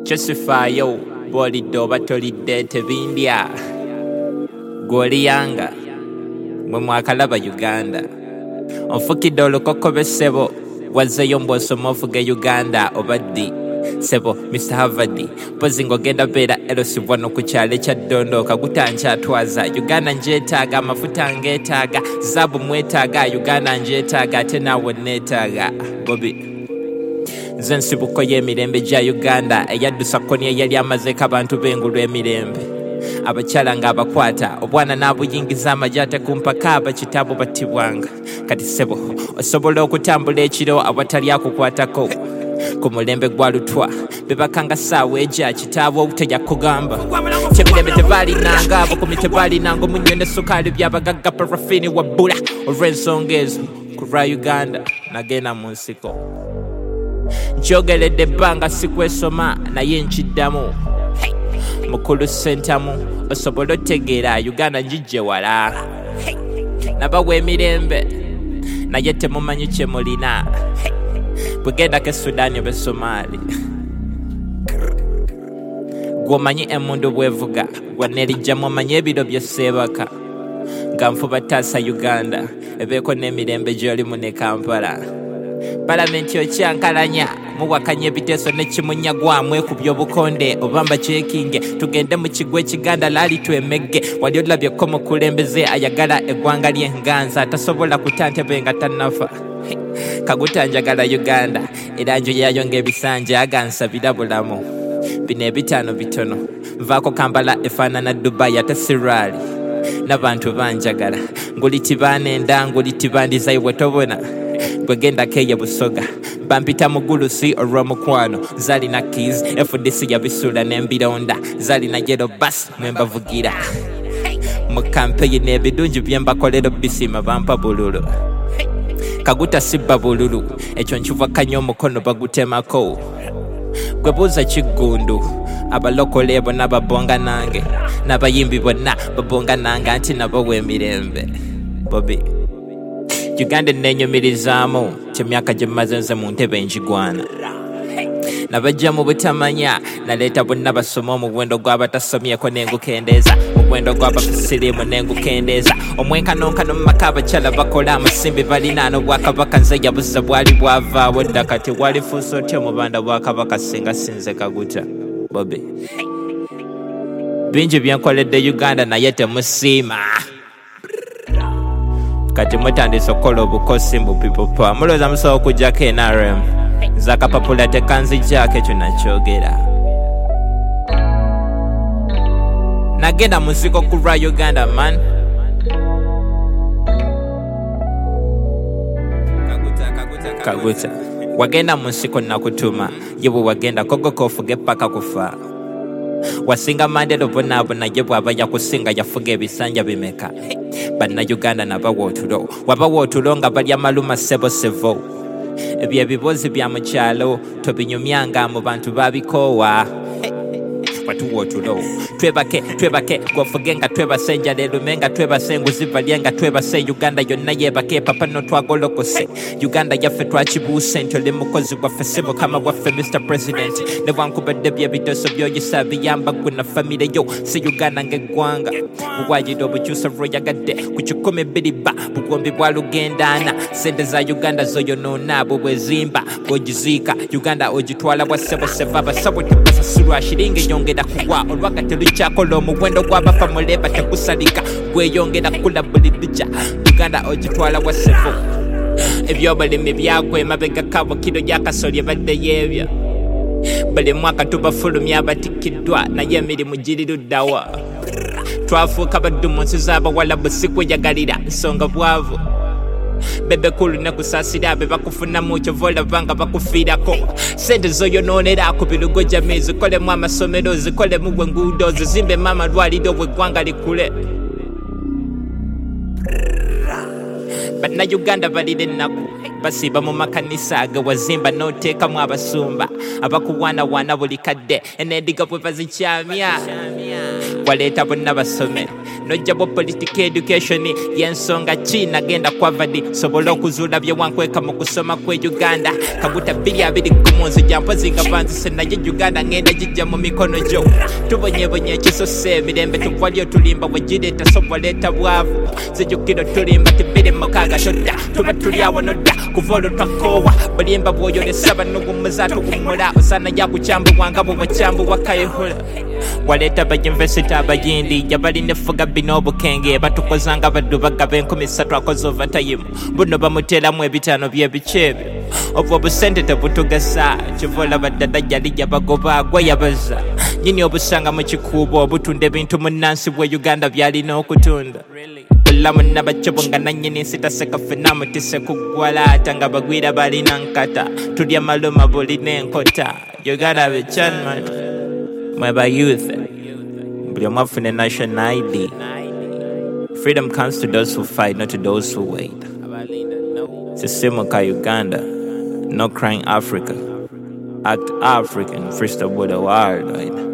kyosifaayo bw'olidde oba tolidde tebindya gw'oliyanga mwe mwakalaba Uganda onfukidde olukokobe ssebo wazzeeyo mbw'osoma ofuga Uganda oba ddi sebo Mr. Harvard pozi ng'ogenda beera erosibwa no ku kyalo ekyadondoka gutankyatwaza Uganda njeetaaga amafuta ngeetaaga zaabu mwetaaga Uganda njeetaaga ate naawe neetaaga Bobby nze nsibuko y'emirembe gya Uganda eyaddusa kkoni eyali amazeeko abantu b'engulu emirembe abakyala ng'abakwata obwana n'abuyingiza amagye ate ku mpaka abakitaabo battibwanga kati sebo osobola okutambula ekiro awatali akukwatako ku mulembe gwa lutwa bebakanga ssaawa egya kitaabo obutejja kugamba kyebirembe tebaalinanga abakumi tebaalinanga omunnyo ne sukaali byabagagga parafini wabbula olw'ensonga ezo ku lwa Uganda nagenda mu nsiko nkyogeredde ebbanga sikwesoma naye nkiddamu mukulu ssentamu osobola otegeera Uganda njijje wala nabawa emirembe naye temumanyi kye mulina bwegendako Sudan oba Somali gw'omanyi emmundu bwevuga gwannerijjamu omanyi ebiro bye Sseebaka nga nfuba taasa Uganda ebeeko n'emirembe gy'olimu ne Kampala palamenti okyankalanya muwakanya ebiteeso n'ekimunyagwamu ekubya obukonde oba mbakyekinge tugende mu kigo ekiganda laali twemegge wali olabyeko mukulembeze ayagala eggwanga ly'enganza atasobola kutantebe nga tannafa kagutanjagala Uganda era njo yayo ng'ebisanja agansabira bulamu bino ebitaano bitono nvaako Kampala efaanana Dubai ate sirwali n'abantu banjagala nguli tibaanenda nguli tibandizayo bwe tobona bwegendako eyo Busoga bampita mugulusi olw'omukwano zalina keys FDC yabisula n'embironda zalina yero bus mwembavugira mu kampeyini ebidungi byembakolero bisima bampa bululu kaguta sibba bululu ekyo nkivakanya omukono bagutemako gwebuuza kiggundu abalokole bonna babonga nange n'abayimbi bonna babonga nange anti nabo w'emirembe Bobby Uganda neenyumirizaamu kyemyaka gye mmaze nze mu ntebe njigwana nabajja mu butamanya naleeta bonna basoma omuwendo gw'abatasomyeko n'engukendeeza omuwendo gw'abafisiriimu n'engukendeeza omwenkanonkano mu maka abakyala bakola amasimbi balinaano bwakabaka nze yabuza bwali bwavaawo dda kati walifuusa otya omubanda bwakabaka singa sinze Kaguta Bobby bingi byenkoledde Uganda naye temusiima kati mutandise okukola obukosi mbu people power mulowooza musobola okuggyako NRM zakapapula tekanzijjaako ekyo nakyogera nagenda mu nsiko ku lwa Uganda man Kaguta wagenda mu nsiko nakutuma ye bwe wagenda kogoka ofuge paka kufa wasinga Mandela obonaabona ye bw'aba yakusinga yafuga ebisanja bimeka Bannayuganda nabawa otulo wabawa otulo nga balya maluma sebo ebyo ebibozi bya mu kyalo tobinyumyanga mu bantu babikoowa watuwa otulo twebake gwofuge nga twebase enjala erume nga twebase enguzi balye nga twebase Uganda yonna yeebake papa notwagolokose Uganda yaffe twakibuuse nti oli mukozi gwaffe si mukama waffe Mr. President ne bwankubadde byebiteeso byoyisa biyamba gwe na famire yo si Uganda ng'eggwanga bwayira obukyusa lw'oyagadde ku 12 bugombi bwa lugendaana sente za Uganda zoyonoona abo bwezimba bw'ogiziika Uganda ogitwala bwa seboseva abasabo tebasasulwa shiringi enyongera kuwa olwakati lukyakola omuwendo gw'abafa muleba tegusalika gweyongera kula buli lujja Uganda ogitwala bwa sebo ebyobulimi byagwa emabega kabo kiro gy'akasoli ebadde y'ebyo buli mwaka tubafulumya abatikkiddwa naye emirimu giri luddawa twafuuka baddu mu nsi z'abawala busikweyagalira nsonga bwavu bebe kulu ne kusaasira abe bakufunamu kyova olabanga bakufiirako sente zoyonoonera ku birugo jamii zikolemu amasomero zikolemu bwe nguudo zizimbemu amalwaliro bw'eggwanga likule Bannayuganda balira ennaku basiiba mu makanisa agewazimba n'oteekamu abasumba abakuwaanawaana buli kadde enendiga bwe bazikyamya waleeta bonna basome nojja bwo political education y'ensonga ki nagenda kwavadi sobola okuzuula bye wankweka mu kusoma kwe Uganda kaguta 2 munsi jampozi nga vanzise naye Uganda ngenda gijja mu mikono gyo tubonyebonye ekisose emirembe tuvalyo tulimba wegireta soboleta bwavu zijjukiro tulimba tibiri mukaaga todda tuba tuli awo nodda kuva olwo twakowa bulimba bwoyolesa banugumuza tukumula osana yakukyambuwanga bwewakyambuwa kayihula waleeta bayunivesity abayindi jabalina efuga bina obukenge batukozanga baddu bagaba 13 akoze overtime buno bamuteeramu 5 byebikyeebyo obwo obusente tebutugasa kivola baddada jali jabagoba gwe yabaza nyini obusanga mu kikuubo obutunda ebintu munnansi bwe Uganda byalina okutunda bulamu nabakyobo nga nannyini sitaseka ffenna mutise kuggwalaata nga bagwira balina nkata tulya maluma bulina enkota Uganda bechanman mweba youth buli omu afune national ID. Freedom comes to those who fight, not to those who wait. Sisimuka Uganda, no crying Africa. Act African, first of all the world.